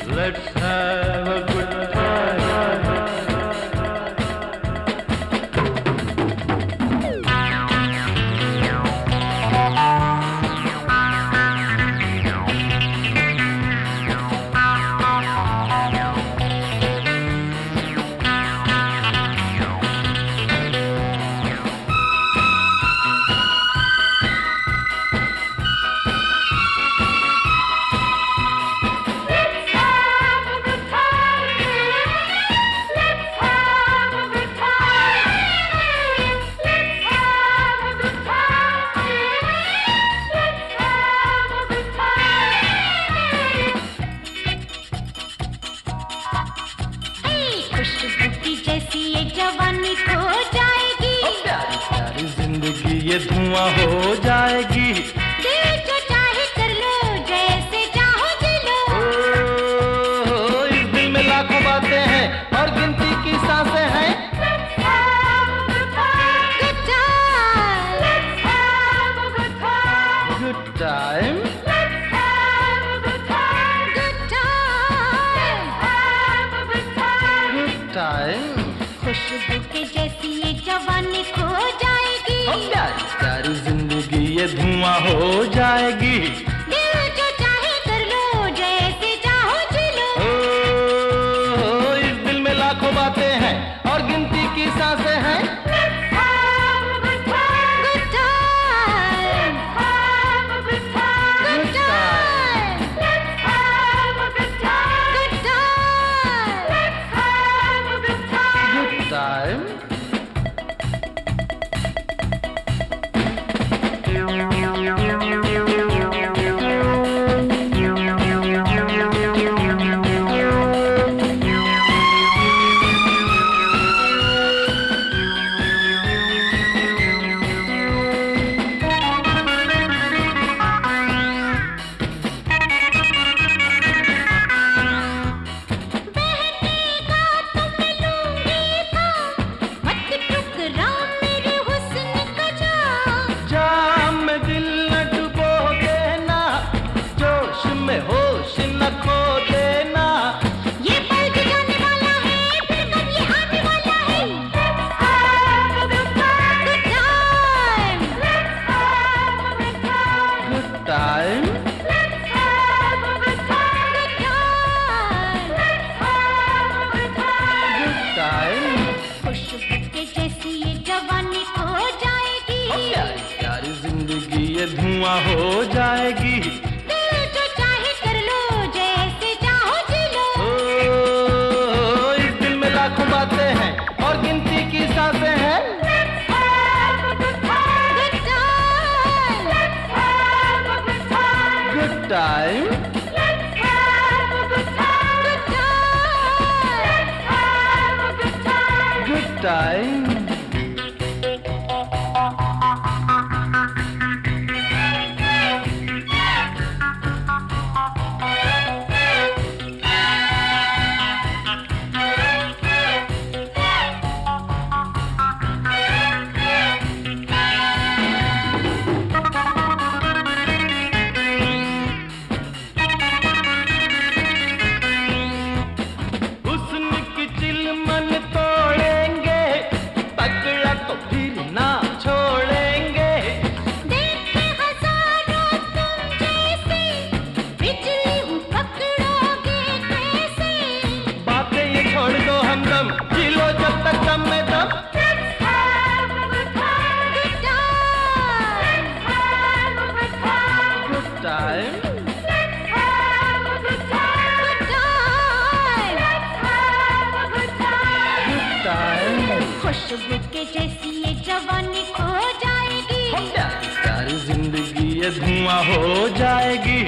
Let's have a good time. खुशबू की जैसी ये जवानी खो जाएगी, प्यारी प्यारी जिंदगी ये धुआं हो जाएगी। दिल जो चाहे कर लो, जैसे चाहो जी लो। इस दिल में लाखों बातें हैं और गिनती की सांसें हैं। Good time. Good time. Good time. खुशबू के जैसी ये जवानी खो जाएगी, प्यारी प्यारी जिंदगी ये धुआं हो जाएगी। दिल जो चाहे कर लो, जैसे चाहो जी लो। इस दिल में लाखों बातें हैं और गिनती की सांसें हैं। Time. होश न खो देना, ये पल भी जाने वाला है, फिर कब ये आने वाला है। Good time. Good time. खुशबू के जैसी ये जवानी खो जाएगी, प्यारी प्यारी जिंदगी ये धुआं हो जाएगी। दिल जो चाहे कर लो, जैसे चाहो जी लो। इस दिल में लाखों बातें हैं और गिनती की सांसें हैं। Good time. Good time. खुशबू के जैसी ये जवानी खो जाएगी, प्यारी प्यारी जिंदगी ये धुआं हो जाएगी।